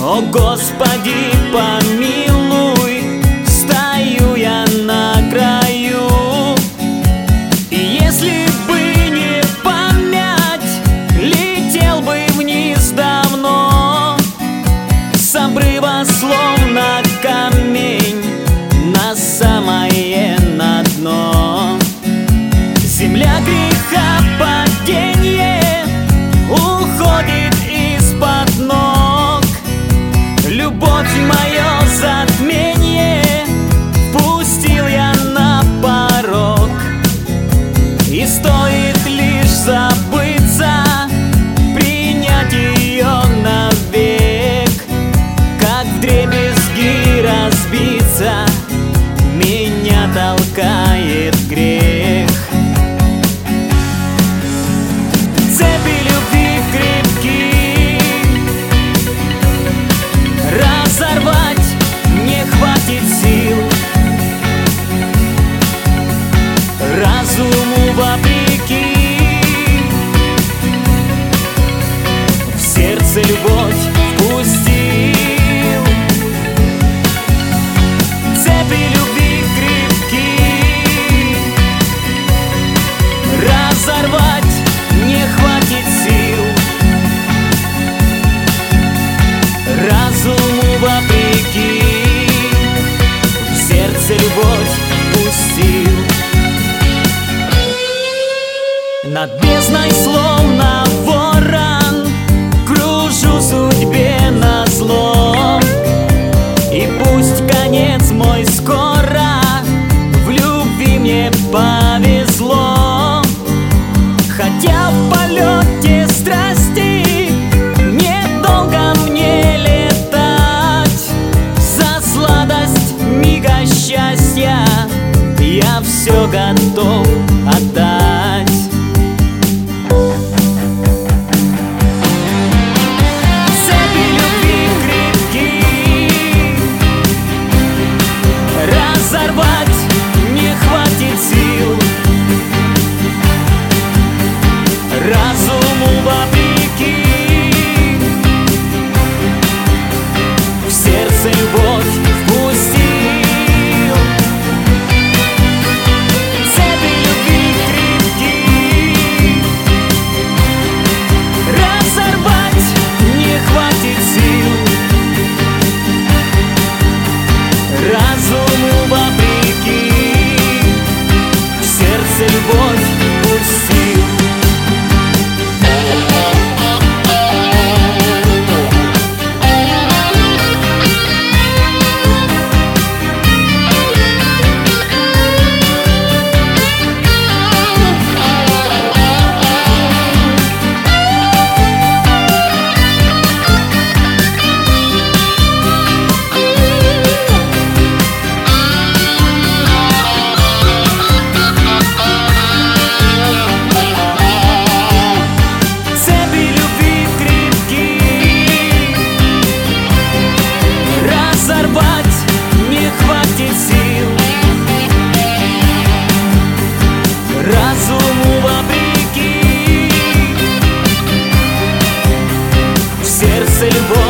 О, Господи, помилуй, стою я на краю. И если бы не память, летел бы вниз давно, с обрыва словно камень на самое на дно. Земля греха, падение уходит из-под ног. Любовь мое затмение впустил я на порог. И стоит лишь забыться, принять ее навек, как вдребезги разбиться меня толкает грех. Цепи любви крепки разорвать не хватит сил. Разуму вопреки в сердце любовь впустил. Цепи любви крепки разорвать не хватит сил. Разуму вопреки в сердце любовь пустил. Над бездной словно ворон кружу судьбе назло. И пусть конец мой скоро, в любви мне повезло. Хотя в полете страсти недолго мне летать, за сладость мига счастья я все готов отдать. Цепи любви крепки разорвать не хватит сил. Разуму вопреки в сердце любовь впустил. Цепи любви крепки разорвать не хватит сил. Разуму вопреки в сердце любовь пустил. Разуму вопреки в сердце любовь.